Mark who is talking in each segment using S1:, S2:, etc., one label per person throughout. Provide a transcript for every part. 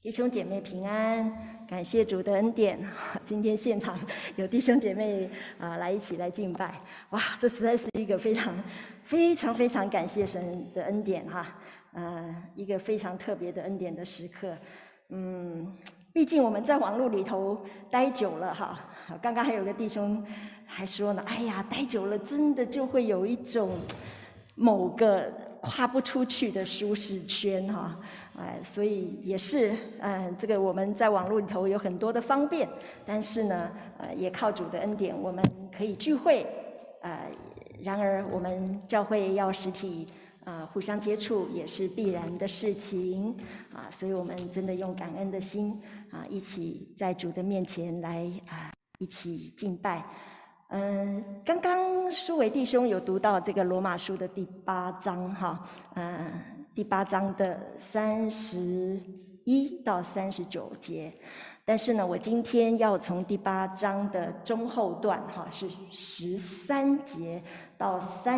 S1: 弟兄姐妹平安，感谢主的恩典。今天现场有弟兄姐妹来一起来敬拜，哇，这实在是一个非常感谢神的恩典哈，一个非常特别的恩典的时刻。毕竟我们在网络里头待久了哈，刚刚还有个弟兄还说呢，哎呀，待久了真的就会有一种某个跨不出去的舒适圈哈。所以也是，这个我们在网络里头有很多的方便，但是呢，也靠主的恩典，我们可以聚会，然而我们教会要实体，互相接触也是必然的事情，所以我们真的用感恩的心，一起在主的面前来，一起敬拜。刚刚书维弟兄有读到这个罗马书的第8章哈，第8章的31到39节，但是呢，我今天要从第8章的中后段哈，是13节到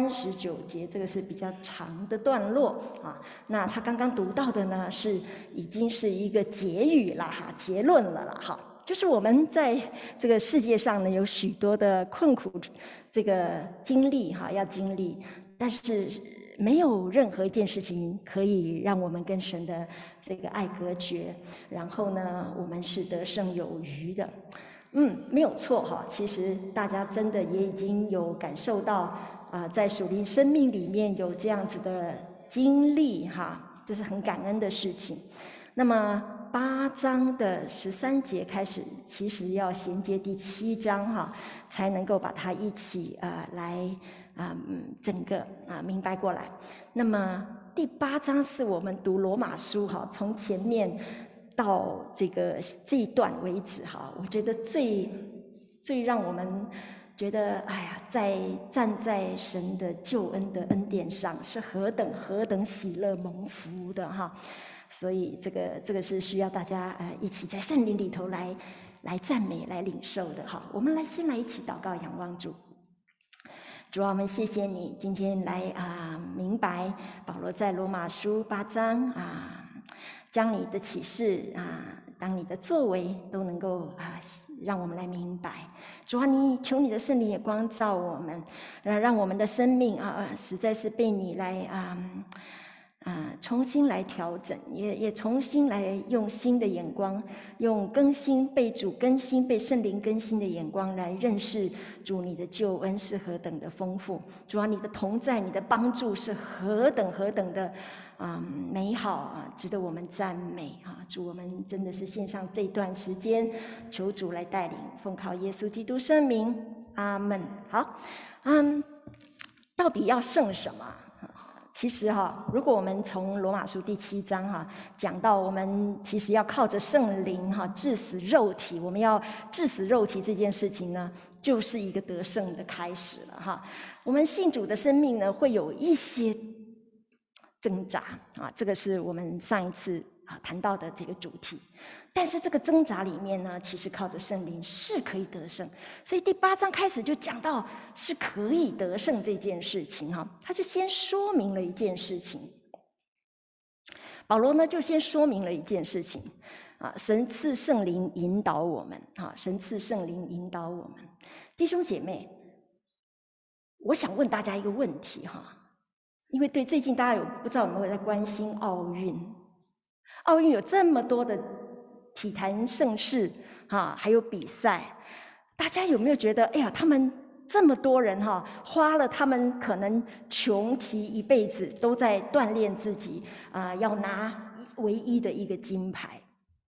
S1: 39节，这个是比较长的段落啊。那他刚刚读到的呢，已经是一个结语了哈，结论了啦哈。就是我们在这个世界上呢，有许多的困苦，这个经历哈，要经历，但是没有任何一件事情可以让我们跟神的这个爱隔绝，然后呢，我们是得胜有余的。没有错哈。其实大家真的也已经有感受到在属灵生命里面有这样子的经历哈，这是很感恩的事情。那么8章的13节开始，其实要衔接第7章哈，才能够把它一起来整个明白过来。那么第8章是我们读罗马书哈，从前面到这一段为止哈，我觉得最让我们觉得哎呀，站在神的救恩的恩典上，是何等喜乐蒙福的哈。所以这个是需要大家一起在圣灵里头来赞美、来领受的哈。我们先来一起祷告，仰望主。主啊，我们谢谢你今天来明白保罗在罗马书8章将你的启示当你的作为都能够让我们来明白。主啊，你求你的圣灵也光照我们，让我们的生命实在是被你来重新来调整，也重新来用新的眼光，用被主更新、被圣灵更新的眼光来认识主你的救恩是何等的丰富。主啊，你的同在、你的帮助是何等的美好值得我们赞美主，我们真的是献上这段时间，求主来带领，奉靠耶稣基督圣名，阿们。好，到底要胜什么？其实如果我们从罗马书第7章讲到我们其实要靠着圣灵治死肉体，我们要治死肉体这件事情呢，就是一个得胜的开始了我们信主的生命呢，会有一些挣扎这个是我们上一次谈到的这个主题。但是这个挣扎里面呢，其实靠着圣灵是可以得胜。所以第8章开始就讲到是可以得胜这件事情他就先说明了一件事情。保罗呢就先说明了一件事情神赐圣灵引导我们神赐圣灵引导我们。弟兄姐妹，我想问大家一个问题因为最近大家不知道有没有在关心奥运有这么多的体坛盛事还有比赛，大家有没有觉得哎呀，他们这么多人花了他们可能穷其一辈子都在锻炼自己要拿唯一的一个金牌，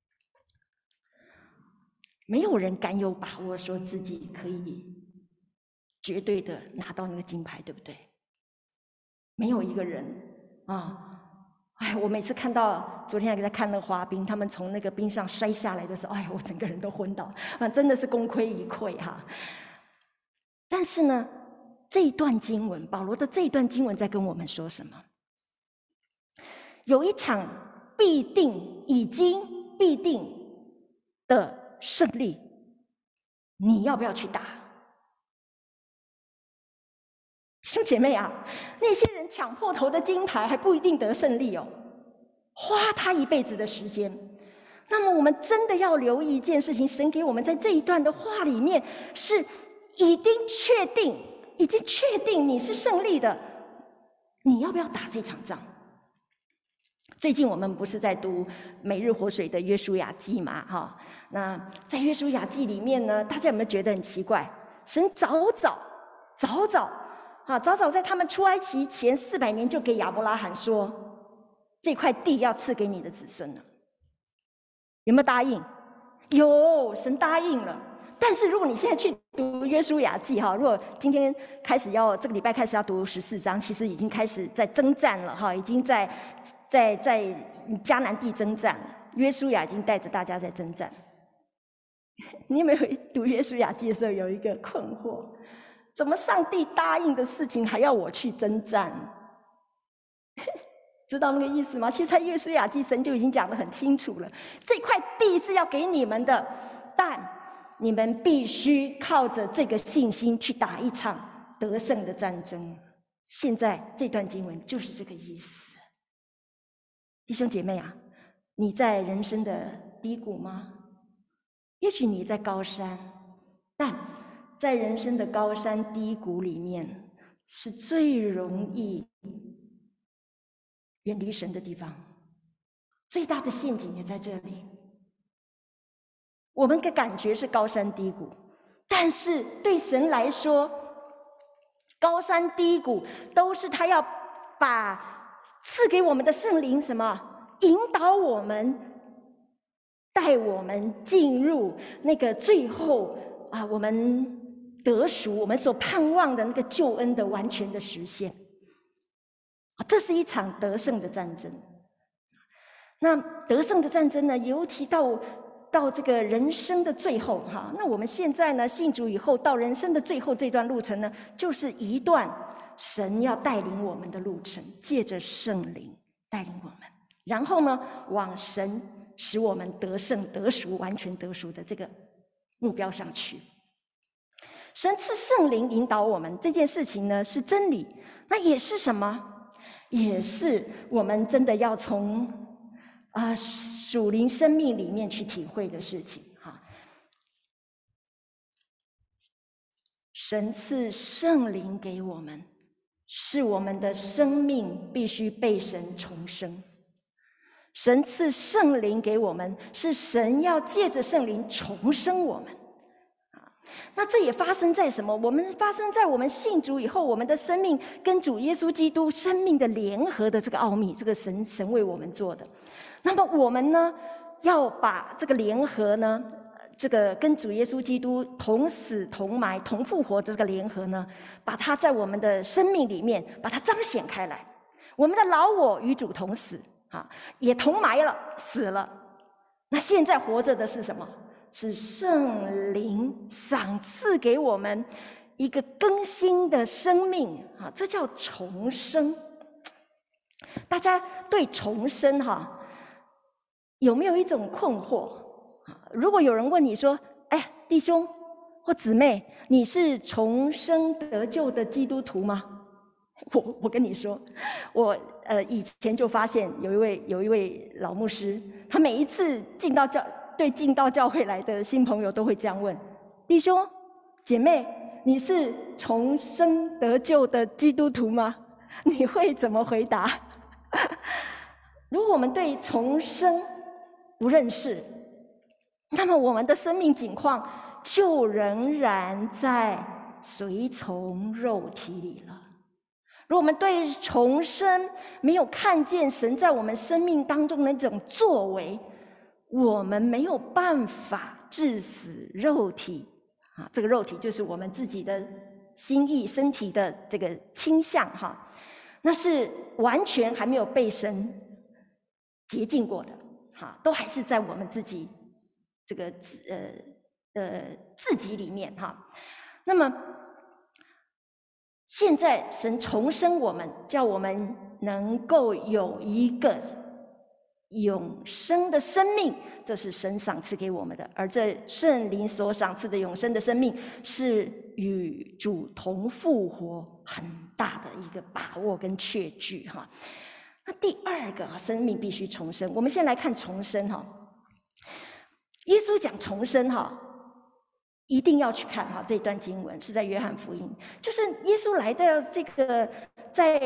S1: 没有人敢有把握说自己可以绝对的拿到那个金牌，对不对？没有一个人我每次看到，昨天还在看那个滑冰，他们从那个冰上摔下来的时候，我整个人都昏倒，真的是功亏一篑但是呢，这一段经文，保罗的这一段经文在跟我们说什么？有一场必定的胜利，你要不要去打？兄姐妹那些人抢破头的金牌还不一定得胜利花他一辈子的时间， 那么我们真的要留意一件事情，神给我们在这一段的话里面是已经确定你是胜利的，你要不要打这场仗？最近我们不是在读每日活水的约书亚记嘛，那在约书亚记里面呢，大家有没有觉得很奇怪？神早早在他们出埃及前400年就给亚伯拉罕说，这块地要赐给你的子孙了。有没有答应？有，神答应了。但是如果你现在去读约书亚记如果今天这个礼拜开始要读14章，其实已经开始在征战了已经在迦南地征战了。约书亚已经带着大家在征战。你有没有读约书亚记的时候有一个困惑？怎么上帝答应的事情还要我去征战？知道那个意思吗？其实在约书亚记神就已经讲得很清楚了，这块地是要给你们的，但你们必须靠着这个信心去打一场得胜的战争。现在这段经文就是这个意思。弟兄姐妹啊，你在人生的低谷吗？也许你在高山，但在人生的高山低谷里面是最容易远离神的地方，最大的陷阱也在这里。我们的感觉是高山低谷，但是对神来说，高山低谷都是他要把赐给我们的圣灵什么引导我们，带我们进入那个最后我们得赎，我们所盼望的那个救恩的完全的实现。这是一场得胜的战争。那得胜的战争呢，尤其到这个人生的最后那我们现在呢信主以后，到人生的最后这段路程呢，就是一段神要带领我们的路程，借着圣灵带领我们，然后呢往神使我们得胜得赎，完全得赎的这个目标上去。神赐圣灵引导我们这件事情呢是真理，那也是什么？也是我们真的要从属灵生命里面去体会的事情神赐圣灵给我们，是我们的生命必须被神重生。神赐圣灵给我们，是神要借着圣灵重生我们。那这也发生在什么？发生在我们信主以后，我们的生命跟主耶稣基督生命的联合的这个奥秘，这个神为我们做的。那么我们呢，要把这个联合呢，这个跟主耶稣基督同死同埋同复活的这个联合呢，把它在我们的生命里面把它彰显开来。我们的老我与主同死也同埋了，死了。那现在活着的是什么？是圣灵赏赐给我们一个更新的生命这叫重生。大家对重生有没有一种困惑？如果有人问你说，弟兄或姊妹，你是重生得救的基督徒吗？我跟你说，我以前就发现有一位老牧师，他每一次进到教会来的新朋友都会这样问：弟兄姐妹，你是重生得救的基督徒吗？你会怎么回答？如果我们对重生不认识，那么我们的生命景况就仍然在随从肉体里了。如果我们对重生没有看见神在我们生命当中的那种作为，我们没有办法治死肉体这个肉体就是我们自己的心意身体的这个倾向那是完全还没有被神洁净过的都还是在我们自己这个自己里面那么现在神重生我们，叫我们能够有一个永生的生命，这是神赏赐给我们的。而这圣灵所赏赐的永生的生命，是与主同复活很大的一个把握跟确据那第二个生命必须重生。我们先来看重生耶稣讲重生一定要去看这段经文是在约翰福音，就是耶稣来到这个在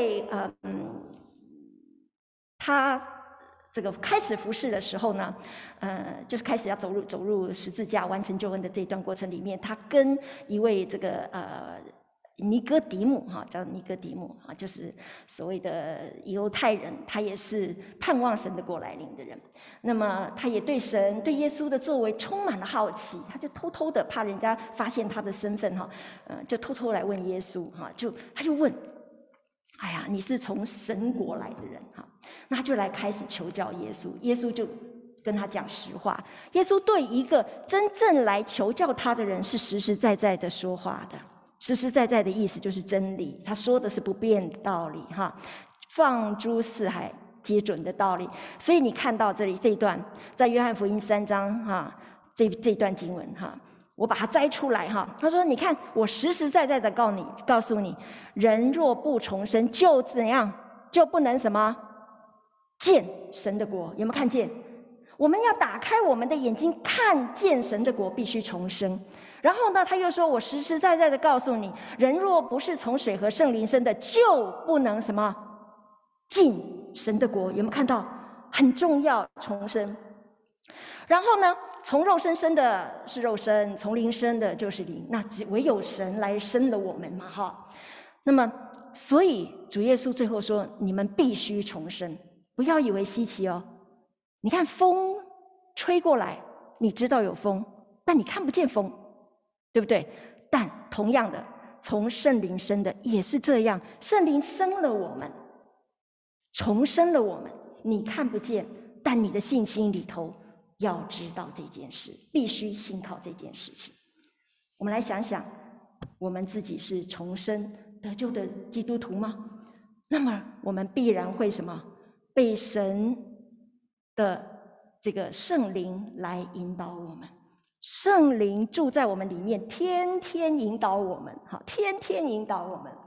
S1: 他这个开始服侍的时候呢，就是开始要走入十字架完成救恩的这段过程里面，他跟一位这个尼哥底母叫尼哥底母就是所谓的犹太人，他也是盼望神的国来临的人。那么他也对神对耶稣的作为充满了好奇，他就偷偷的怕人家发现他的身份就偷偷来问耶稣他就问，哎呀，你是从神国来的人那他就来开始求教耶稣，耶稣就跟他讲实话。耶稣对一个真正来求教他的人是实实在在的说话的。实实在在的意思就是真理，他说的是不变的道理放诸四海皆准的道理。所以你看到这里这一段，在约翰福音3章这段经文我把它摘出来他说，你看我实实在在的告诉你，人若不重生，就怎样，就不能什么见神的国。有没有看见？我们要打开我们的眼睛，看见神的国必须重生。然后呢，他又说，我实实在在的告诉你，人若不是从水和圣灵生的，就不能什么进神的国。有没有看到？很重要，重生。然后呢，从肉身生的是肉身，从灵生的就是灵，那唯有神来生了我们嘛那么所以主耶稣最后说，你们必须重生，不要以为稀奇你看风吹过来，你知道有风，但你看不见风，对不对？但同样的，从圣灵生的也是这样，圣灵生了我们，重生了我们，你看不见，但你的信心里头要知道这件事，必须信靠这件事情。我们来想想，我们自己是重生得救的基督徒吗？那么我们必然会什么？被神的这个圣灵来引导我们，圣灵住在我们里面，天天引导我们天天引导我们。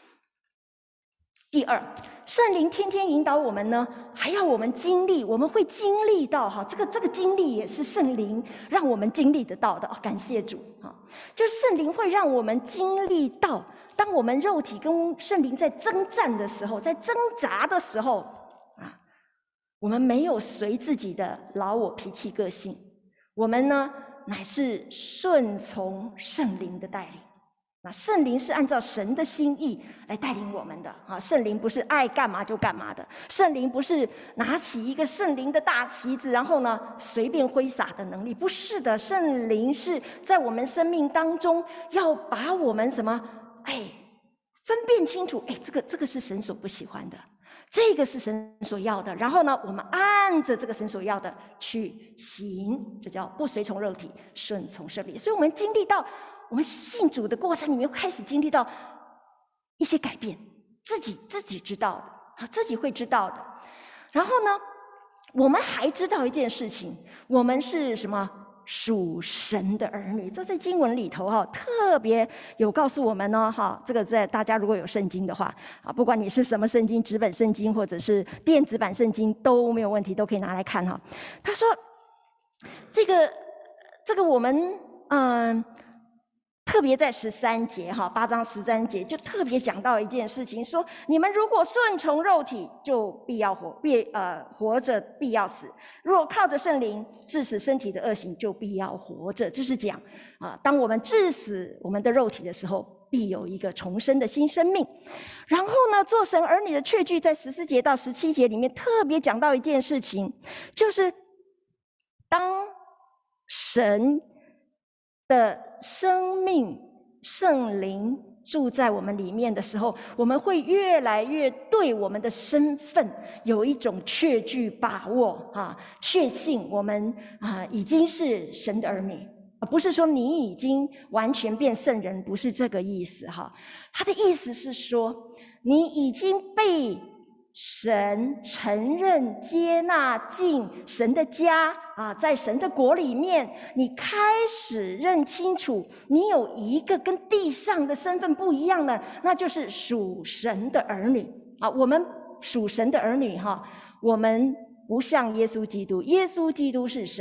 S1: 第二，圣灵天天引导我们呢，还要我们经历，我们会经历到这个经历也是圣灵让我们经历得到的感谢主就圣灵会让我们经历到，当我们肉体跟圣灵在征战的时候，在挣扎的时候我们没有随自己的老我脾气个性，我们呢乃是顺从圣灵的带领。那圣灵是按照神的心意来带领我们的圣灵不是爱干嘛就干嘛的，圣灵不是拿起一个圣灵的大旗子然后呢随便挥洒的能力，不是的，圣灵是在我们生命当中要把我们什么分辨清楚，这个是神所不喜欢的，这个是神所要的，然后呢我们按着这个神所要的去行，这叫不随从肉体，顺从圣灵。所以我们经历到，我们信主的过程里面开始经历到一些改变，自己知道的自己会知道的。然后呢我们还知道一件事情，我们是什么？属神的儿女。这在经文里头特别有告诉我们这个在大家如果有圣经的话不管你是什么圣经，纸本圣经或者是电子版圣经都没有问题，都可以拿来看他说这个我们特别在13节8章13节就特别讲到一件事情，说你们如果顺从肉体，就必要活着必要死；若靠着圣灵治死身体的恶行，就必要活着。就是讲当我们治死我们的肉体的时候，必有一个重生的新生命。然后呢，做神儿女的确据在14节到17节里面特别讲到一件事情，就是当神的生命圣灵住在我们里面的时候，我们会越来越对我们的身份有一种确据把握确信我们已经是神的儿女，不是说你已经完全变圣人，不是这个意思他的意思是说，你已经被神承认接纳进神的家在神的国里面，你开始认清楚你有一个跟地上的身份不一样的，那就是属神的儿女我们属神的儿女我们不像耶稣基督，耶稣基督是神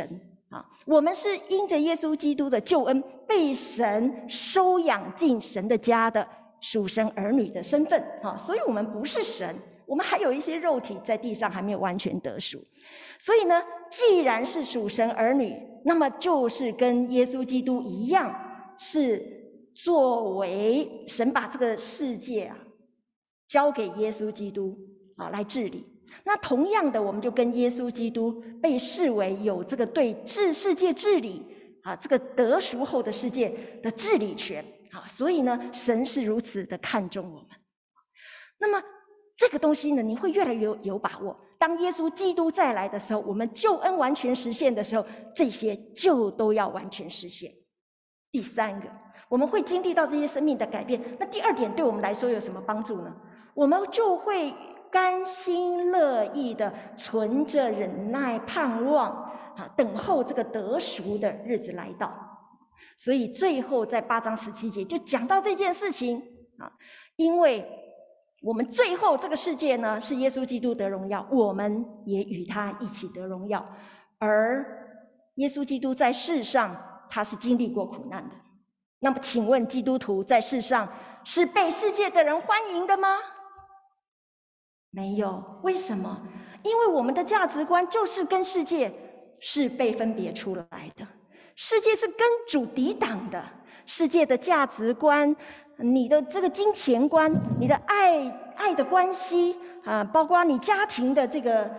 S1: 我们是因着耶稣基督的救恩，被神收养进神的家的属神儿女的身份，所以我们不是神，我们还有一些肉体在地上还没有完全得赎。所以呢，既然是属神儿女，那么就是跟耶稣基督一样，是作为神把这个世界交给耶稣基督来治理。那同样的，我们就跟耶稣基督被视为有这个对世界治理这个得赎后的世界的治理权所以呢，神是如此的看重我们。那么这个东西呢，你会越来越有把握。当耶稣基督再来的时候，我们救恩完全实现的时候，这些就都要完全实现。第三个，我们会经历到这些生命的改变。那第二点对我们来说有什么帮助呢？我们就会甘心乐意的存着忍耐盼望等候这个得赎的日子来到。所以最后在8章17节就讲到这件事情因为我们最后这个世界呢是耶稣基督得荣耀，我们也与他一起得荣耀。而耶稣基督在世上他是经历过苦难的，那么请问基督徒在世上是被世界的人欢迎的吗？没有。为什么？因为我们的价值观就是跟世界是被分别出来的，世界是跟主抵挡的，世界的价值观，你的这个金钱观，你的爱的关系包括你家庭的这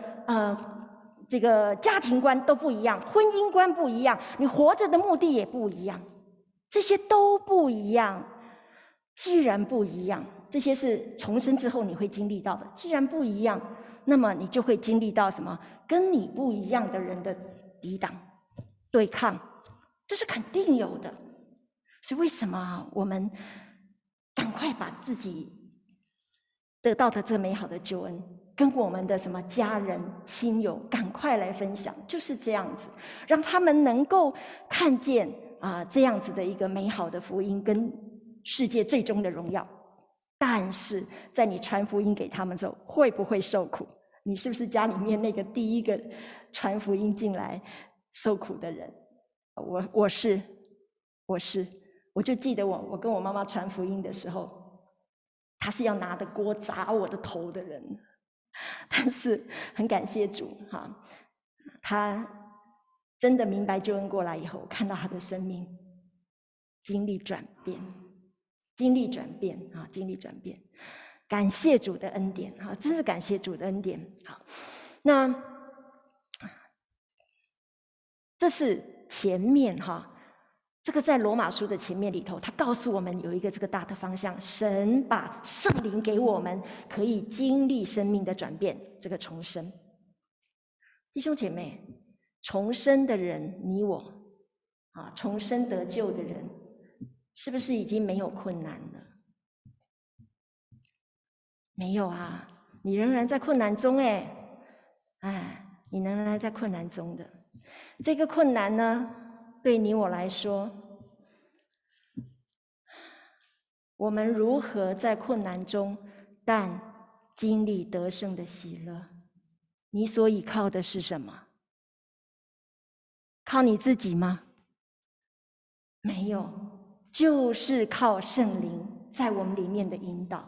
S1: 个家庭观都不一样，婚姻观不一样，你活着的目的也不一样，这些都不一样。既然不一样，这些是重生之后你会经历到的。既然不一样，那么你就会经历到什么？跟你不一样的人的抵挡、对抗，这是肯定有的。所以为什么我们赶快把自己得到的这美好的救恩跟我们的什么家人亲友赶快来分享，就是这样子，让他们能够看见这样子的一个美好的福音跟世界最终的荣耀。但是在你传福音给他们之后，会不会受苦？你是不是家里面那个第一个传福音进来受苦的人？我是，我就记得我跟我妈妈传福音的时候，她是要拿着锅砸我的头的人。但是很感谢主她真的明白救恩过来以后，看到她的生命经历转变，感谢主的恩典真是感谢主的恩典。好，那这是前面这个在罗马书的前面里头，他告诉我们有一个这个大的方向，神把圣灵给我们，可以经历生命的转变，这个重生。弟兄姐妹，重生的人，你我重生得救的人，是不是已经没有困难了？没有你仍然在困难中你仍然在困难中的。这个困难呢，对你我来说，我们如何在困难中但经历得胜的喜乐？你所依靠的是什么？靠你自己吗？没有，就是靠圣灵在我们里面的引导。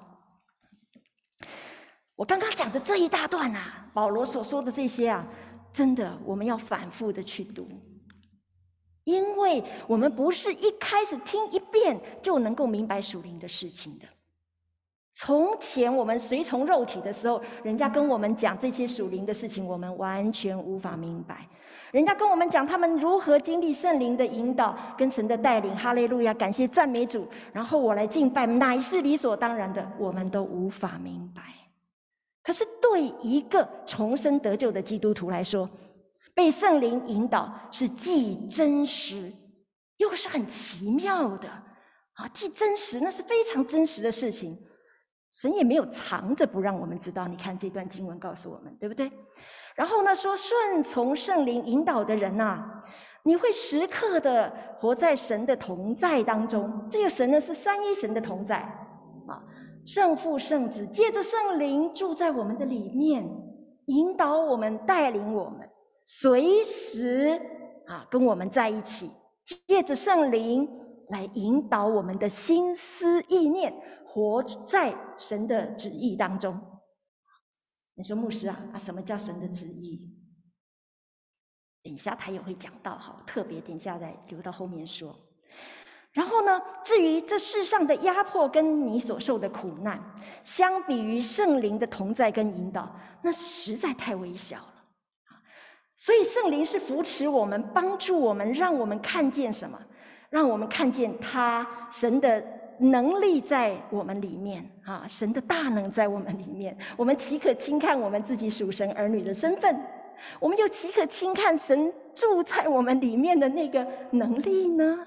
S1: 我刚刚讲的这一大段保罗所说的这些真的我们要反复的去读，因为我们不是一开始听一遍就能够明白属灵的事情的。从前我们随从肉体的时候，人家跟我们讲这些属灵的事情，我们完全无法明白。人家跟我们讲他们如何经历圣灵的引导跟神的带领，哈利路亚，感谢赞美主，然后我来敬拜，乃是理所当然的，我们都无法明白。可是对一个重生得救的基督徒来说，被圣灵引导是既真实又是很奇妙的既真实，那是非常真实的事情，神也没有藏着不让我们知道。你看这段经文告诉我们，对不对？然后呢，说顺从圣灵引导的人你会时刻的活在神的同在当中。这个神呢，是三一神的同在圣父圣子借着圣灵住在我们的里面，引导我们，带领我们，随时跟我们在一起，借着圣灵来引导我们的心思意念，活在神的旨意当中。你说牧师什么叫神的旨意？等一下他也会讲到，特别等一下再留到后面说。然后呢，至于这世上的压迫跟你所受的苦难，相比于圣灵的同在跟引导，那实在太微小了。所以圣灵是扶持我们，帮助我们，让我们看见什么？让我们看见神的能力在我们里面神的大能在我们里面。我们岂可轻看我们自己属神儿女的身份？我们又岂可轻看神住在我们里面的那个能力呢？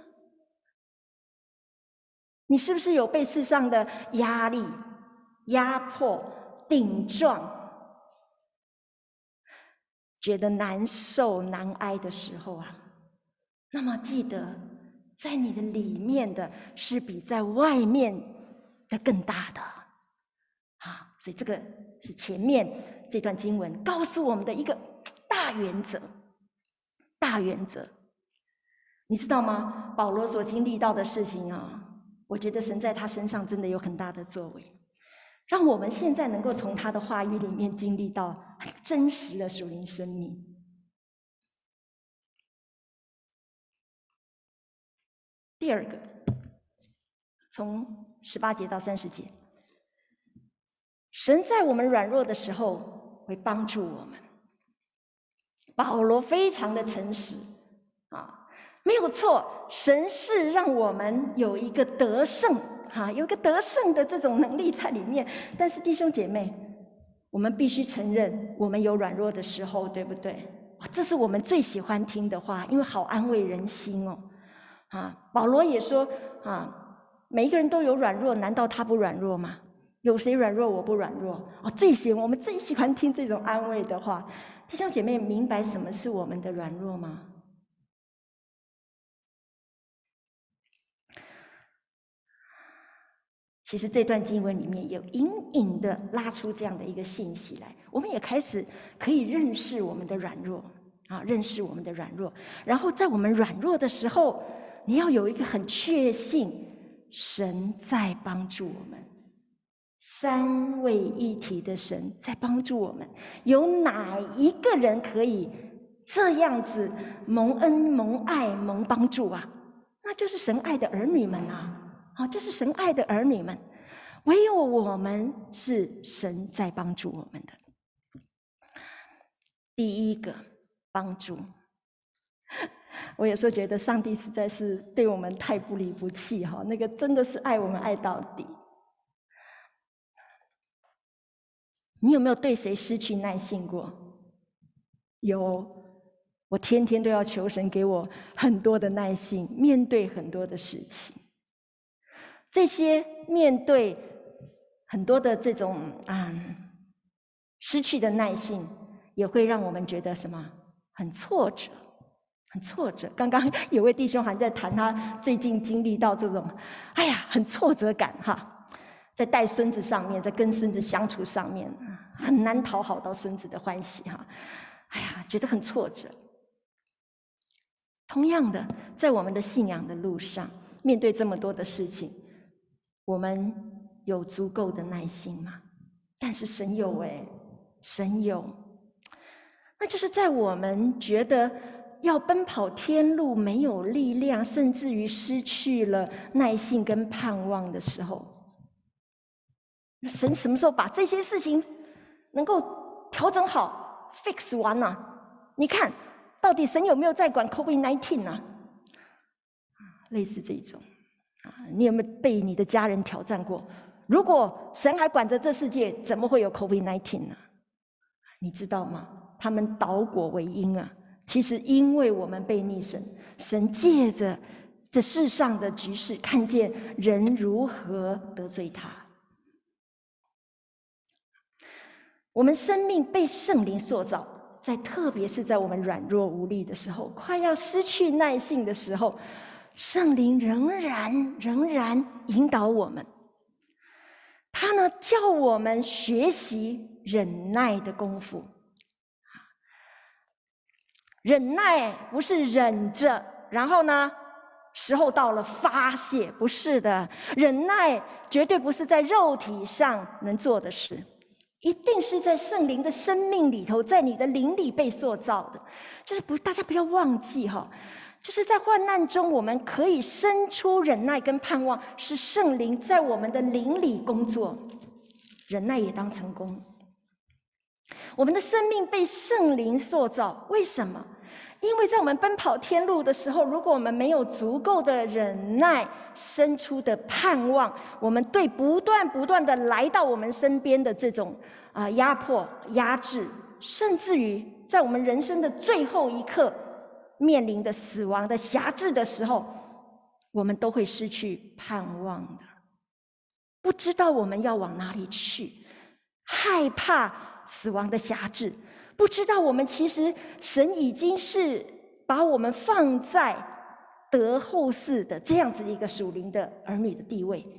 S1: 你是不是有被世上的压力、压迫、顶撞，觉得难受难挨的时候那么记得，在你的里面的是比在外面的更大的所以这个是前面这段经文告诉我们的一个大原则。大原则，你知道吗？保罗所经历到的事情我觉得神在他身上真的有很大的作为，让我们现在能够从他的话语里面经历到很真实的属灵生命。第二个，从18节到30节，神在我们软弱的时候会帮助我们。保罗非常的诚实没有错，神是让我们有一个得胜有一个得胜的这种能力在里面。但是弟兄姐妹，我们必须承认我们有软弱的时候，对不对？这是我们最喜欢听的话，因为好安慰人心保罗也说每一个人都有软弱，难道他不软弱吗？有谁软弱我不软弱？我们最喜欢听这种安慰的话。弟兄姐妹，明白什么是我们的软弱吗？其实这段经文里面有隐隐的拉出这样的一个信息来，我们也开始可以认识我们的软弱认识我们的软弱。然后在我们软弱的时候，你要有一个很确信，神在帮助我们，三位一体的神在帮助我们。有哪一个人可以这样子蒙恩蒙爱蒙帮助那就是神爱的儿女们就是神爱的儿女们。唯有我们是神在帮助我们的。第一个帮助，我有时候觉得上帝实在是对我们太不离不弃那个真的是爱我们爱到底。你有没有对谁失去耐性过？有，我天天都要求神给我很多的耐性，面对很多的事情。这些面对很多的这种失去的耐性，也会让我们觉得什么？很挫折，很挫折。刚刚有位弟兄还在谈他最近经历到这种很挫折感在带孙子上面，在跟孙子相处上面很难讨好到孙子的欢喜觉得很挫折。同样的，在我们的信仰的路上，面对这么多的事情，我们有足够的耐心吗？但是神有神有。那就是在我们觉得要奔跑天路没有力量，甚至于失去了耐性跟盼望的时候，神什么时候把这些事情能够调整好 fix 完你看到底神有没有在管 COVID-19 类似这种你有没有被你的家人挑战过？如果神还管着这世界，怎么会有 COVID-19 你知道吗？他们倒果为因其实因为我们被逆神，神借着这世上的局势，看见人如何得罪他。我们生命被圣灵塑造，特别是在我们软弱无力的时候，快要失去耐性的时候，圣灵仍然引导我们。他呢，叫我们学习忍耐的功夫。 忍耐不是忍着，然后呢，时候到了发泄，不是的。忍耐绝对不是在肉体上能做的事，一定是在圣灵的生命里头，在你的灵里被塑造的。就是大家不要忘记哈，就是在患难中，我们可以生出忍耐跟盼望，是圣灵在我们的灵里工作。忍耐也当成功。我们的生命被圣灵塑造，为什么？因为在我们奔跑天路的时候，如果我们没有足够的忍耐生出的盼望，我们对不断的来到我们身边的这种压迫、压制，甚至于在我们人生的最后一刻面临的死亡的辖制的时候，我们都会失去盼望的，不知道我们要往哪里去，害怕死亡的辖制，不知道我们其实神已经是把我们放在得后嗣的这样子一个属灵的儿女的地位。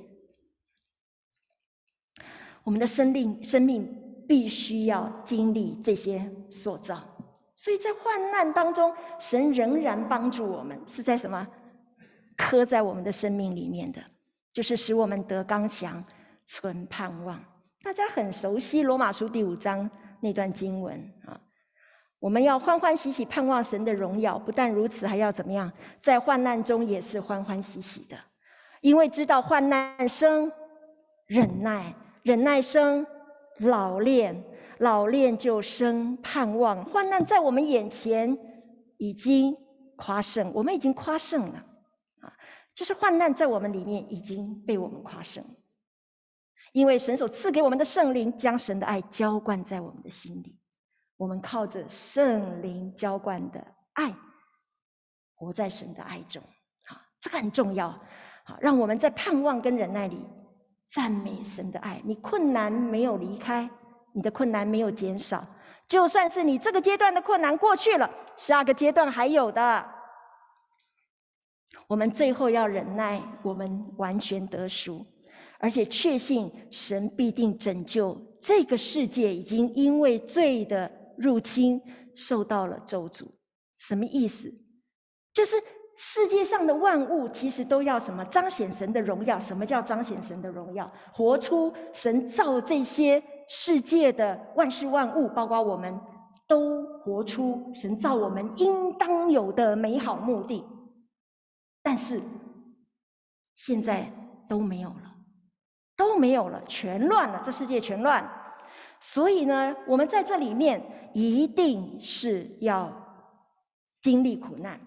S1: 我们的生命必须要经历这些塑造，所以在患难当中，神仍然帮助我们，是在什么？刻在我们的生命里面的，就是使我们得刚强，存盼望。大家很熟悉罗马书第5章那段经文啊，我们要欢欢喜喜盼望神的荣耀，不但如此，还要怎么样？在患难中也是欢欢喜喜的，因为知道患难生忍耐，忍耐生老练，老练就生盼望。患难在我们眼前已经夸胜，我们已经夸胜了啊，就是患难在我们里面已经被我们夸胜。因为神所赐给我们的圣灵，将神的爱浇灌在我们的心里，我们靠着圣灵浇灌的爱，活在神的爱中。这个很重要，让我们在盼望跟忍耐里赞美神的爱。你困难没有离开，你的困难没有减少，就算是你这个阶段的困难过去了，下个阶段还有的。我们最后要忍耐，我们完全得赎，而且确信神必定拯救这个世界，已经因为罪的入侵受到了咒诅。什么意思？就是世界上的万物其实都要什么？彰显神的荣耀。什么叫彰显神的荣耀？活出神造这些世界的万事万物，包括我们，都活出神造我们应当有的美好目的。但是现在都没有了，都没有了，全乱了，这世界全乱。所以呢，我们在这里面一定是要经历苦难。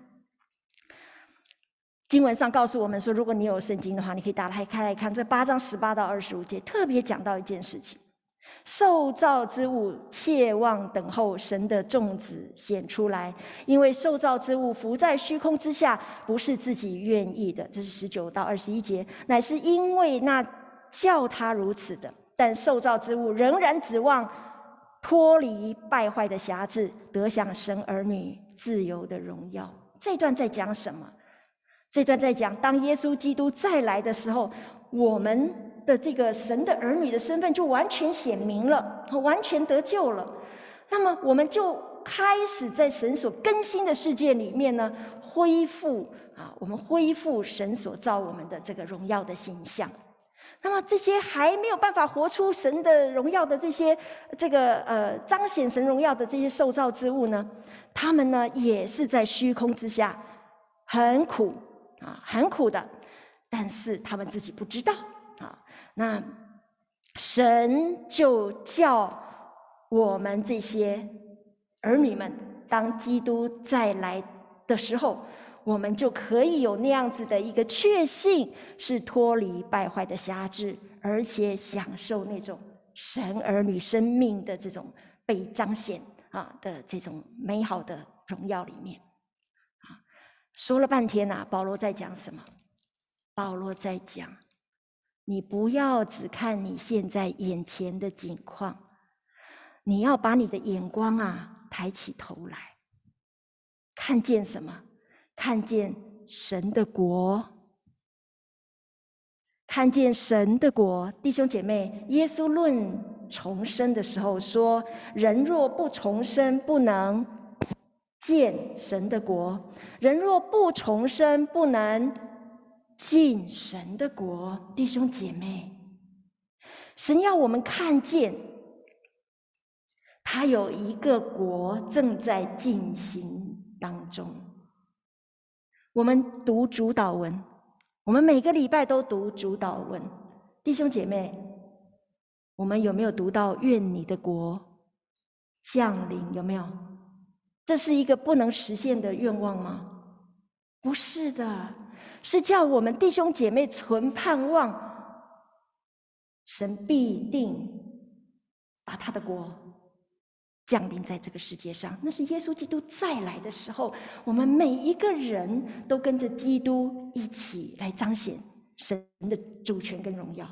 S1: 经文上告诉我们说，如果你有圣经的话，你可以打开来看，这8章18到25节特别讲到一件事情：受造之物切望等候神的众子显出来，因为受造之物伏在虚空之下，不是自己愿意的。这是19到21节，乃是因为那叫他如此的。但受造之物仍然指望脱离败坏的辖制，得享神儿女自由的荣耀。这段在讲什么？这段在讲，当耶稣基督再来的时候，我们的这个神的儿女的身份就完全显明了，完全得救了。那么我们就开始在神所更新的世界里面呢，我们恢复神所造我们的这个荣耀的形象。那么这些还没有办法活出神的荣耀的这些彰显神荣耀的这些受造之物呢，他们呢也是在虚空之下很苦很苦的，但是他们自己不知道那神就叫我们这些儿女们，当基督再来的时候，我们就可以有那样子的一个确信，是脱离败坏的辖制，而且享受那种神儿女生命的这种被彰显的这种美好的荣耀里面。说了半天保罗在讲什么？保罗在讲，你不要只看你现在眼前的景况，你要把你的眼光抬起头来，看见什么？看见神的国，看见神的国。弟兄姐妹，耶稣论重生的时候说，人若不重生，不能见神的国。人若不重生，不能进神的国。弟兄姐妹，神要我们看见，他有一个国正在进行当中。我们读主祷文，我们每个礼拜都读主祷文。弟兄姐妹，我们有没有读到愿你的国降临？有没有？这是一个不能实现的愿望吗？不是的，是叫我们弟兄姐妹存盼望，神必定把他的国降临在这个世界上。那是耶稣基督再来的时候，我们每一个人都跟着基督一起来彰显神的主权跟荣耀。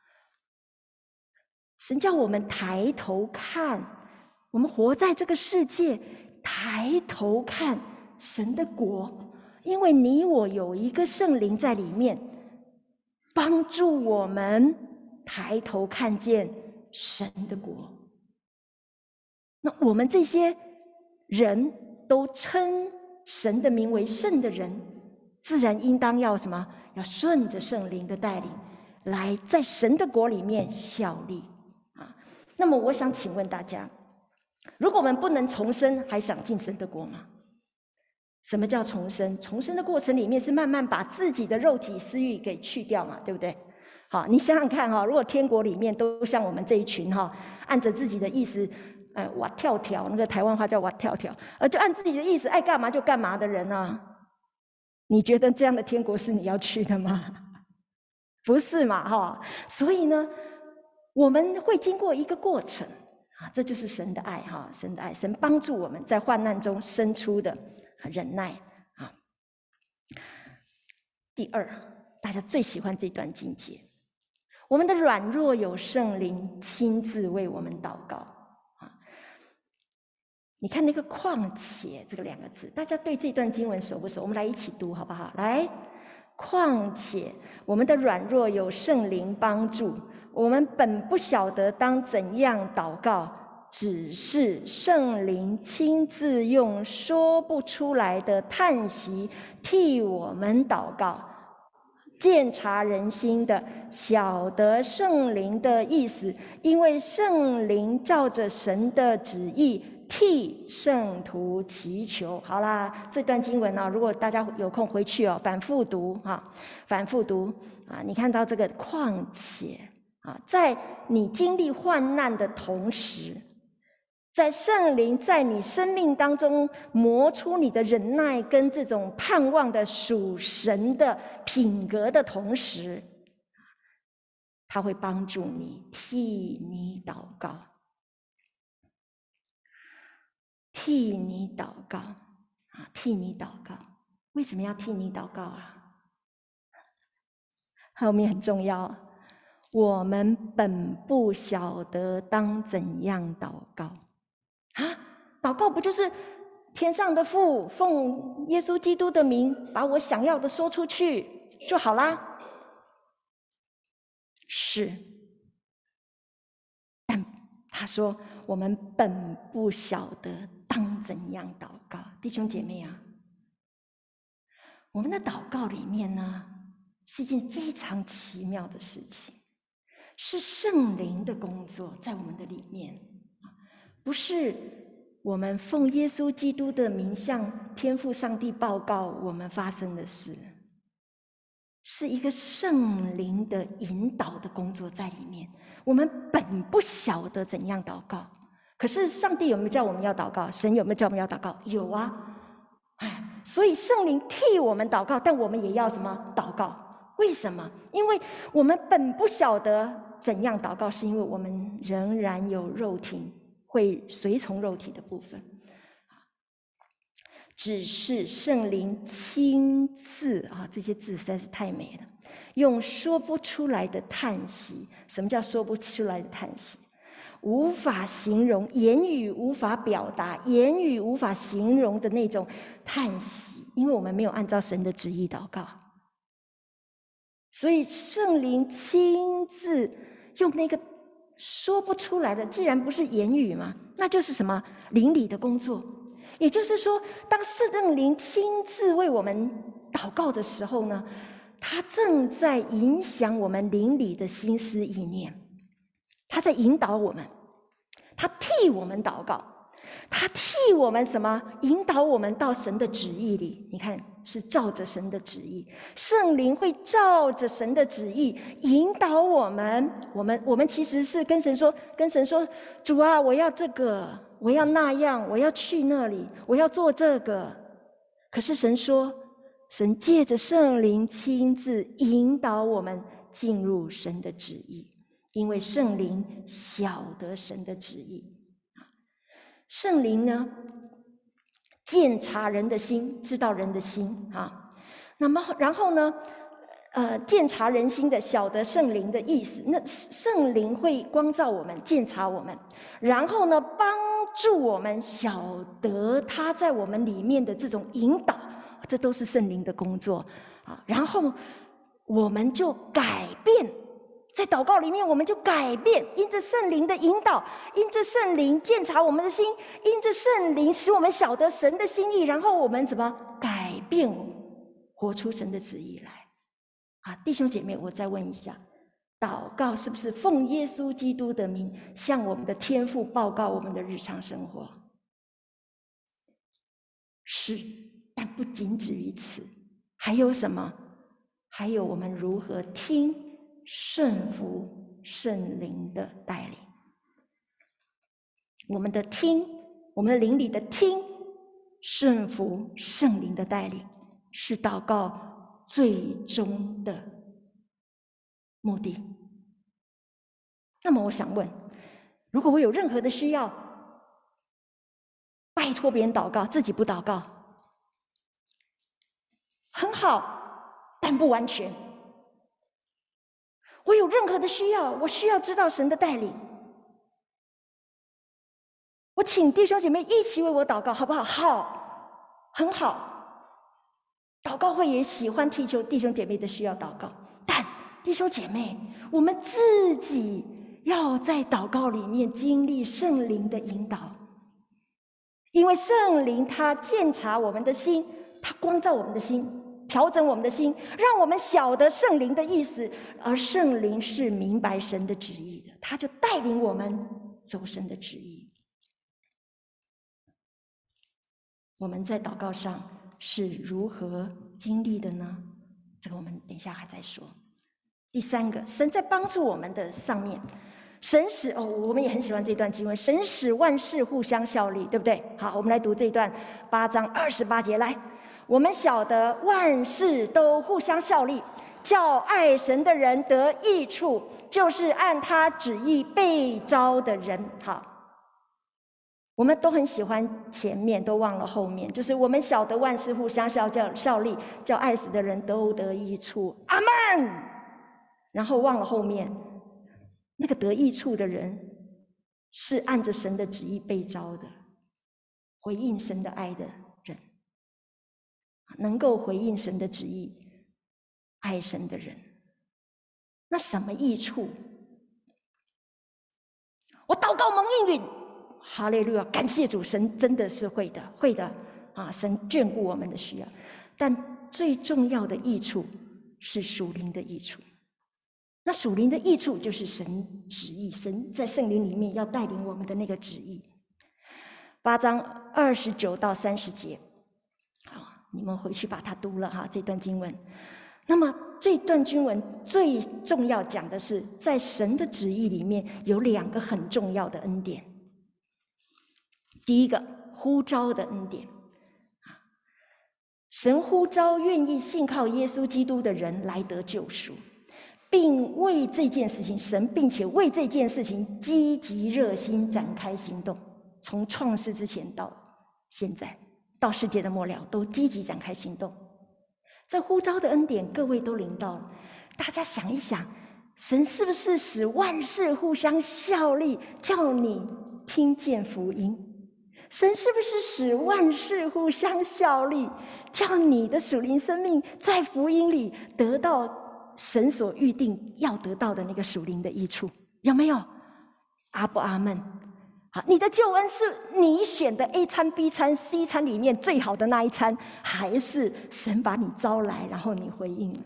S1: 神叫我们抬头看，我们活在这个世界，抬头看神的国，因为你我有一个圣灵在里面，帮助我们抬头看见神的国。那我们这些人都称神的名为圣的人，自然应当要什么？要顺着圣灵的带领，来在神的国里面效力啊。那么我想请问大家，如果我们不能重生，还想进神的国吗？什么叫重生？重生的过程里面是慢慢把自己的肉体私欲给去掉嘛，对不对？好，你想想看哈，如果天国里面都像我们这一群哈，按着自己的意思，哇跳跳，那个台湾话叫哇跳跳，就按自己的意思爱干嘛就干嘛的人啊，你觉得这样的天国是你要去的吗？不是嘛哈？所以呢，我们会经过一个过程啊，这就是神的爱哈，神的爱，神帮助我们在患难中生出的忍耐啊。第二，大家最喜欢这段经节，我们的软弱有圣灵亲自为我们祷告啊。你看那个况且这个两个字，大家对这段经文熟不熟？我们来一起读好不好？来，况且我们的软弱有圣灵帮助，我们本不晓得当怎样祷告，只是圣灵亲自用说不出来的叹息替我们祷告。鉴察人心的，晓得圣灵的意思，因为圣灵照着神的旨意替圣徒祈求。好啦，这段经文如果大家有空回去反复读反复读啊。你看到这个况且在你经历患难的同时，在圣灵在你生命当中磨出你的忍耐跟这种盼望的属神的品格的同时，他会帮助你，替你祷告，替你祷告替你祷告。为什么要替你祷告啊？后面很重要，我们本不晓得当怎样祷告祷告不就是天上的父，奉耶稣基督的名，把我想要的说出去就好啦？是，但他说我们本不晓得当怎样祷告。弟兄姐妹啊，我们的祷告里面呢，是一件非常奇妙的事情，是圣灵的工作在我们的里面，不是我们奉耶稣基督的名向天父上帝报告我们发生的事，是一个圣灵的引导的工作在里面。我们本不晓得怎样祷告，可是上帝有没有叫我们要祷告？神有没有叫我们要祷告？有啊，所以圣灵替我们祷告，但我们也要什么？祷告。为什么？因为我们本不晓得怎样祷告，是因为我们仍然有肉体，会随从肉体的部分。只是圣灵亲自这些字实在是太美了，用说不出来的叹息。什么叫说不出来的叹息？无法形容，言语无法表达，言语无法形容的那种叹息，因为我们没有按照神的旨意祷告。所以圣灵亲自用那个说不出来的，既然不是言语嘛，那就是什么？灵里的工作， 也就是说，当圣灵亲自为我们祷告的时候呢，他正在影响我们灵里的心思意念，他在引导我们，他替我们祷告，他替我们什么？引导我们到神的旨意里。你看，是照着神的旨意，圣灵会照着神的旨意引导我们。我们其实是跟神说，主啊，我要这个，我要那样，我要去那里，我要做这个。可是神说，神借着圣灵亲自引导我们进入神的旨意，因为圣灵晓得神的旨意。圣灵呢，鉴察人的心，知道人的心啊。那么，然后呢，鉴察人心的，晓得圣灵的意思。那圣灵会光照我们，鉴察我们，然后呢，帮助我们晓得他在我们里面的这种引导，这都是圣灵的工作啊。然后我们就改变。在祷告里面，我们就改变，因着圣灵的引导，因着圣灵鉴察我们的心，因着圣灵使我们晓得神的心意，然后我们怎么改变，活出神的旨意来啊！弟兄姐妹，我再问一下，祷告是不是奉耶稣基督的名，向我们的天父报告我们的日常生活？是，但不仅止于此，还有什么？还有我们如何听顺服圣灵的带领。我们的听，我们的灵里的听，顺服圣灵的带领，是祷告最终的目的。那么我想问，如果我有任何的需要，拜托别人祷告，自己不祷告，很好，但不完全。我有任何的需要，我需要知道神的带领，我请弟兄姐妹一起为我祷告，好不好？好，很好。祷告会也喜欢替求弟兄姐妹的需要祷告，但弟兄姐妹，我们自己要在祷告里面经历圣灵的引导，因为圣灵他鉴察我们的心，他光照我们的心，调整我们的心，让我们晓得圣灵的意思，而圣灵是明白神的旨意的，他就带领我们走神的旨意。我们在祷告上是如何经历的呢？这个我们等一下还在说。第三个，神在帮助我们的上面，神使我们也很喜欢这段经文，神使万事互相效力，对不对？好，我们来读这一段8章28节来。我们晓得万事都互相效力，叫爱神的人得益处，就是按他旨意被召的人。好，我们都很喜欢前面，都忘了后面，就是我们晓得万事互相效力，叫爱神的人都得益处。阿们。然后忘了后面，那个得益处的人是按着神的旨意被召的，回应神的爱的人，能够回应神的旨意、爱神的人。那什么益处？我祷告蒙应允，哈利路亚！感谢主，神真的是会的啊！神眷顾我们的需要，但最重要的益处是属灵的益处。那属灵的益处就是神旨意，神在圣灵里面要带领我们的那个旨意。8章29到30节，好，你们回去把它读了哈，这段经文。那么这段经文最重要讲的是，在神的旨意里面有2个很重要的恩典。第一个，呼召的恩典，神呼召愿意信靠耶稣基督的人来得救赎，并为这件事情，并且为这件事情积极热心展开行动，从创世之前到现在，到世界的末了，都积极展开行动。这呼召的恩典，各位都领到了。大家想一想，神是不是使万事互相效力，叫你听见福音？神是不是使万事互相效力，叫你的属灵生命在福音里得到神所预定要得到的那个属灵的益处？有没有？阿不阿们？ 你的救恩是你选的 A 餐、B 餐、C 餐里面最好的那一餐，还是神把你招来，然后你回应了？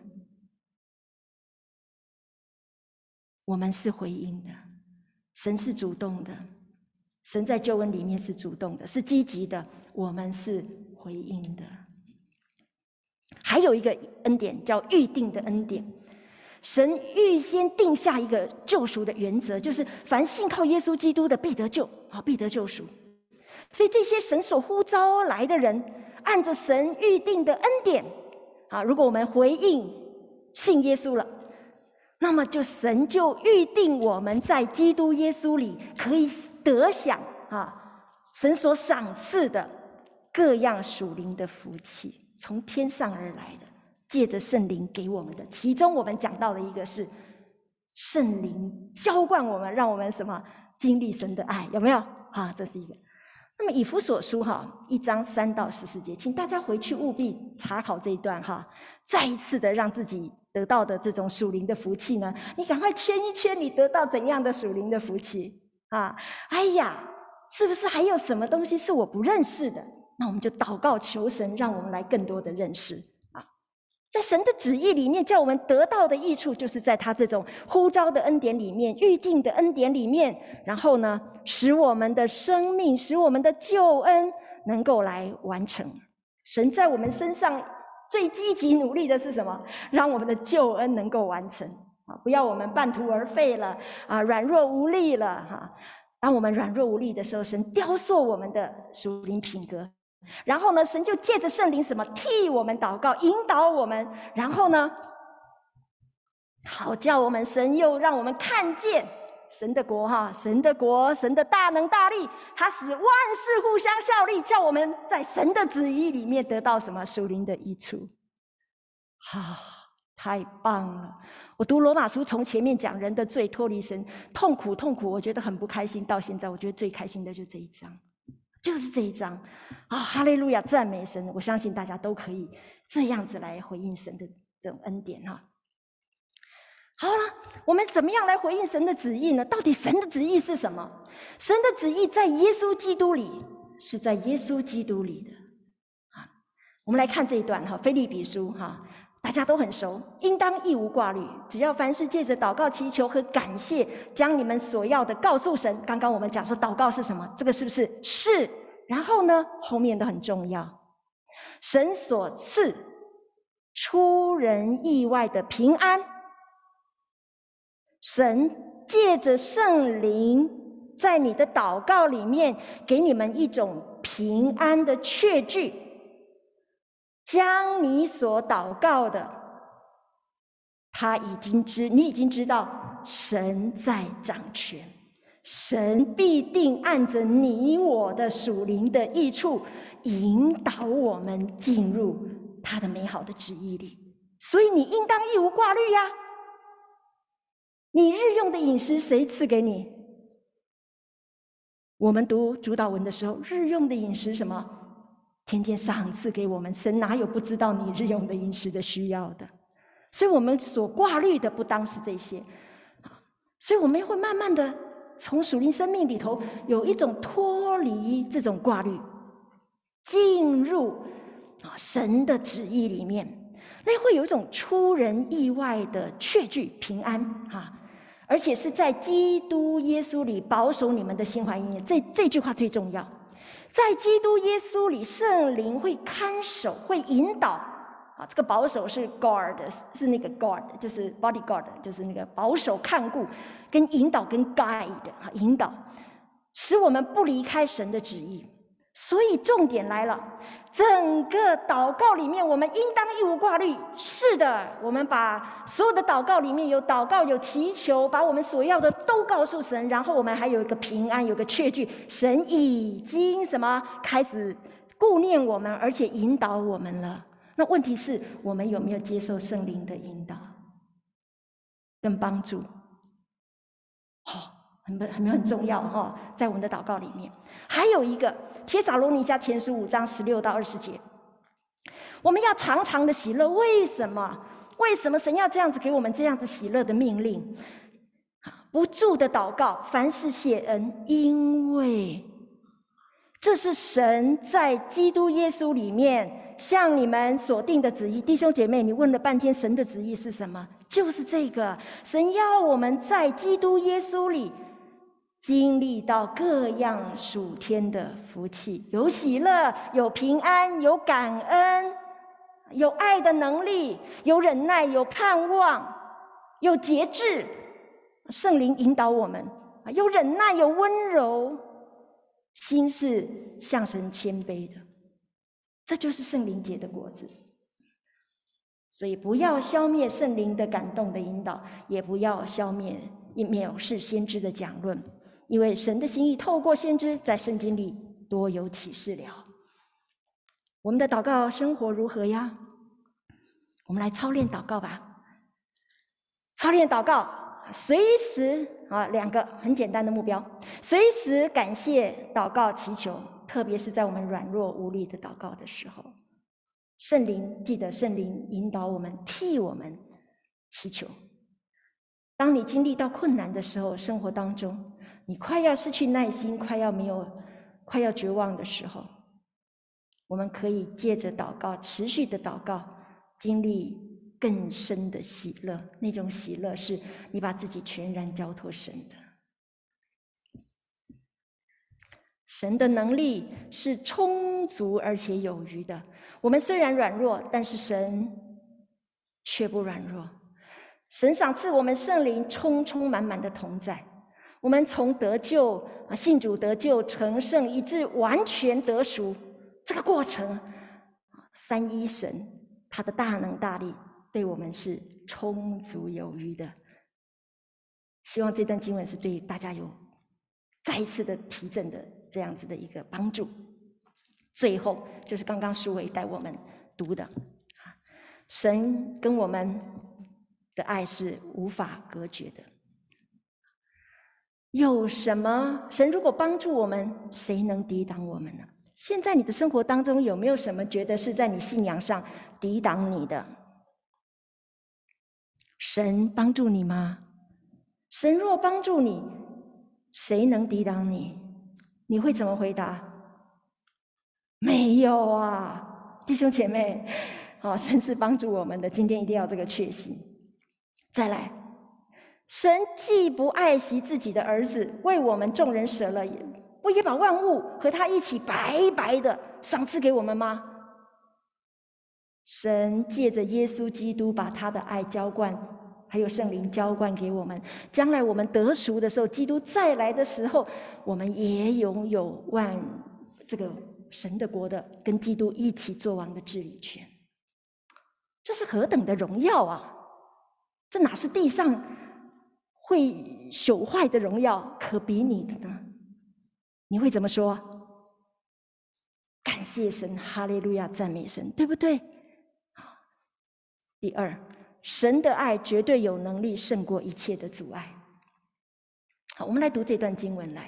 S1: 我们是回应的，神是主动的，神在救恩里面是主动的，是积极的，我们是回应的。还有一个恩典叫预定的恩典，神预先定下一个救赎的原则，就是凡信靠耶稣基督的必得救，必得救赎。所以这些神所呼召来的人，按着神预定的恩典，如果我们回应信耶稣了，那么神就预定我们在基督耶稣里可以得享神所赏赐的各样属灵的福气，从天上而来的，借着圣灵给我们的。其中我们讲到的一个是圣灵浇灌我们，让我们什么经历神的爱，有没有？这是一个。那么以弗所书1章3到14节，请大家回去务必查考这一段再一次的让自己得到的这种属灵的福气呢，你赶快圈一圈，你得到怎样的属灵的福气哎呀，是不是还有什么东西是我不认识的？那我们就祷告求神，让我们来更多的认识在神的旨意里面，叫我们得到的益处，就是在他这种呼召的恩典里面，预定的恩典里面，然后呢，使我们的生命，使我们的救恩能够来完成。神在我们身上最积极努力的是什么？让我们的救恩能够完成不要我们半途而废了软弱无力了当我们软弱无力的时候，神雕塑我们的属灵品格。然后呢，神就借着圣灵什么替我们祷告，引导我们，然后呢，好叫我们，神又让我们看见神的国神的国，神的大能大力，他使万事互相效力，叫我们在神的旨意里面得到什么属灵的益处太棒了！我读罗马书，从前面讲人的罪脱离神痛苦，我觉得很不开心，到现在我觉得最开心的就这一章，就是这一章哈利路亚，赞美神！我相信大家都可以这样子来回应神的这种恩典好了，我们怎么样来回应神的旨意呢？到底神的旨意是什么？神的旨意在耶稣基督里，是在耶稣基督里的我们来看这一段腓立比书大家都很熟，应当一无挂虑，只要凡事借着祷告祈求和感谢，将你们所要的告诉神。刚刚我们讲说祷告是什么，这个是不是？是。然后呢，后面的很重要，神所赐出人意外的平安，神借着圣灵在你的祷告里面给你们一种平安的确据，将你所祷告的，你已经知道神在掌权，神必定按着你我的属灵的益处引导我们进入他的美好的旨意里，所以你应当一无挂虑呀。你日用的饮食谁赐给你？我们读主祷文的时候，日用的饮食什么？天天赏赐给我们，神哪有不知道你日用的饮食的需要的？所以我们所挂虑的不当是这些所以我们会慢慢的从属灵生命里头有一种脱离这种挂虑，进入神的旨意里面，那会有一种出人意外的确据平安而且是在基督耶稣里保守你们的心怀意念。这句话最重要，在基督耶稣里，圣灵会看守，会引导这个保守是 guard， 是那个 guard， 就是 bodyguard， 就是那个保守看顾，跟引导跟 guide 引导，使我们不离开神的旨意。所以重点来了，整个祷告里面我们应当一无挂虑。是的，我们把所有的祷告里面有祷告有祈求，把我们所要的都告诉神，然后我们还有一个平安，有个确据，神已经什么开始顾念我们，而且引导我们了。那问题是我们有没有接受圣灵的引导跟帮助很重要在我们的祷告里面。还有一个帖撒罗尼迦前书5章16到20节，我们要常常的喜乐。为什么神要这样子给我们这样子喜乐的命令？ 不住的祷告，凡事谢恩，因为这是神在基督耶稣里面向你们所定的旨意。弟兄姐妹，你问了半天，神的旨意是什么？就是这个，神要我们在基督耶稣里经历到各样属天的福气，有喜乐，有平安，有感恩，有爱的能力，有忍耐，有盼望，有节制。圣灵引导我们，有忍耐，有温柔，心是向神谦卑的，这就是圣灵结的果子。所以不要消灭圣灵的感动的引导，也不要消灭藐视先知的讲论，因为神的心意透过先知在圣经里多有启示了。我们的祷告生活如何呀？我们来操练祷告吧。操练祷告，随时2个很简单的目标：随时感谢、祷告、祈求，特别是在我们软弱无力的祷告的时候，圣灵，记得圣灵引导我们，替我们祈求。当你经历到困难的时候，生活当中你快要失去耐心，快要绝望的时候，我们可以借着祷告，持续的祷告，经历更深的喜乐。那种喜乐是你把自己全然交托神的。神的能力是充足而且有余的。我们虽然软弱，但是神却不软弱。神赏赐我们圣灵充充满满的同在。我们从得救、信主得救、成圣，以致完全得赎，这个过程，三一神他的大能大力对我们是充足有余的。希望这段经文是对大家有再一次的提振的这样子的一个帮助。最后就是刚刚书伟带我们读的，神跟我们的爱是无法隔绝的。有什么？神如果帮助我们，谁能抵挡我们呢？现在你的生活当中有没有什么觉得是在你信仰上抵挡你的？神帮助你吗？神若帮助你，谁能抵挡你？你会怎么回答？没有啊，弟兄姐妹，神是帮助我们的，今天一定要这个确信。再来，神既不爱惜自己的儿子，为我们众人舍了，不也把万物和他一起白白的赏赐给我们吗？神借着耶稣基督把他的爱浇灌，还有圣灵浇灌给我们，将来我们得赎的时候，基督再来的时候，我们也拥有这个神的国的跟基督一起作王的治理权。这是何等的荣耀啊！这哪是地上会朽坏的荣耀可比拟的呢？你会怎么说？感谢神，哈利路亚，赞美神，对不对？第二，神的爱绝对有能力胜过一切的阻碍。好，我们来读这段经文来。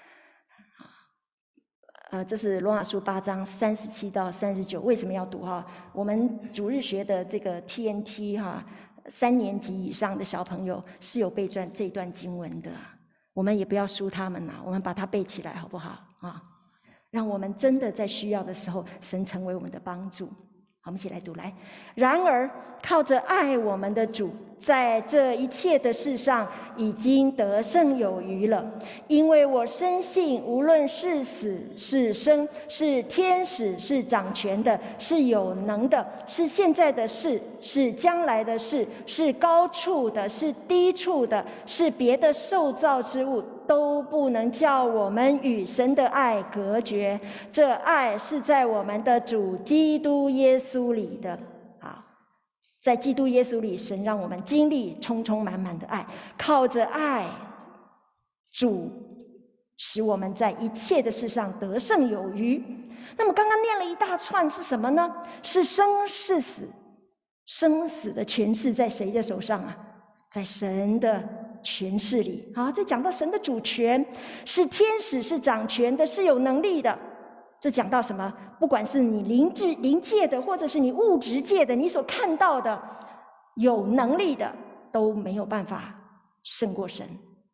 S1: 这是罗马书8章37到39。为什么要读哈？我们主日学的这个 TNT 3年级以上的小朋友是有背这段经文的，我们也不要输他们我们把它背起来好不好啊？让我们真的在需要的时候，神成为我们的帮助。好，我们一起来读来。然而靠着爱我们的主，在这一切的事上已经得胜有余了。因为我深信，无论是死是生，是天使是掌权的，是有能的，是现在的事，是将来的事，是高处的，是低处的，是别的受造之物，都不能叫我们与神的爱隔绝。这爱是在我们的主基督耶稣里的。好，在基督耶稣里，神让我们经历充充满满的爱，靠着爱，主使我们在一切的事上得胜有余。那么刚刚念了一大串是什么呢？是生是死，生死的权势在谁的手上啊？在神的权势里。好，这讲到神的主权，是天使是掌权的，是有能力的。这讲到什么？不管是你灵界的，或者是你物质界的，你所看到的有能力的，都没有办法胜过神。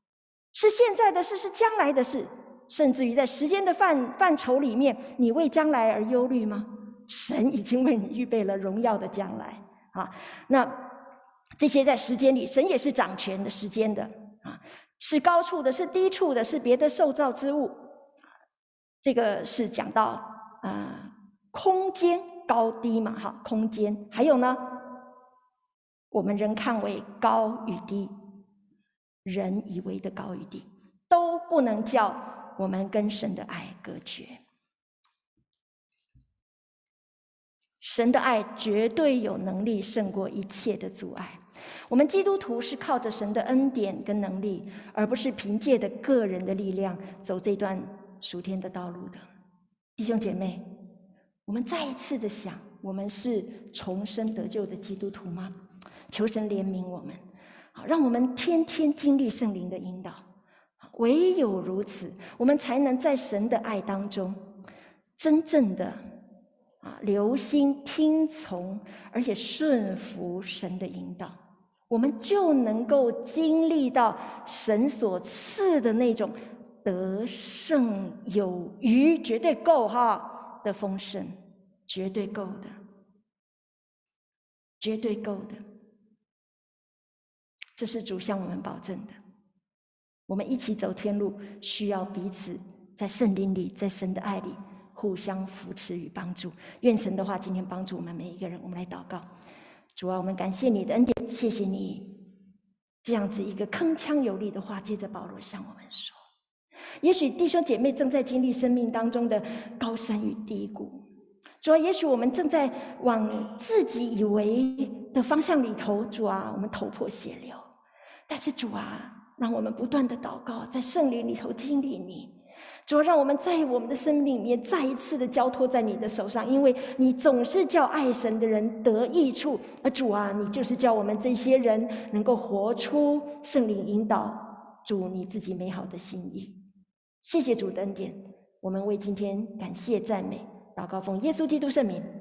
S1: 是现在的事，是将来的事，甚至于在时间的范畴里面，你为将来而忧虑吗？神已经为你预备了荣耀的将来啊！那这些在时间里，神也是掌权的时间的啊，是高处的，是低处的，是别的受造之物。这个是讲到空间高低嘛，哈，空间。还有呢，我们人看为高与低，人以为的高与低，都不能叫我们跟神的爱隔绝。神的爱绝对有能力胜过一切的阻碍。我们基督徒是靠着神的恩典跟能力，而不是凭借着个人的力量走这段属天的道路的。弟兄姐妹，我们再一次的想，我们是重生得救的基督徒吗？求神怜悯我们，让我们天天经历圣灵的引导。唯有如此，我们才能在神的爱当中真正的留心听从，而且顺服神的引导，我们就能够经历到神所赐的那种得胜有余，绝对够的丰盛，绝对够的，绝对够的。这是主向我们保证的。我们一起走天路，需要彼此在圣灵里，在神的爱里互相扶持与帮助。愿神的话今天帮助我们每一个人。我们来祷告。主啊，我们感谢你的恩典，谢谢你这样子一个铿锵有力的话，接着保罗向我们说，也许弟兄姐妹正在经历生命当中的高山与低谷，主啊，也许我们正在往自己以为的方向里头，主啊，我们头破血流。但是主啊，让我们不断的祷告，在圣灵里头经历你。主啊，让我们在我们的生命里面再一次的交托在你的手上，因为你总是叫爱神的人得益处。而主啊，你就是叫我们这些人能够活出圣灵引导主你自己美好的心意。谢谢主的恩典，我们为今天感谢赞美，祷告奉耶稣基督圣名。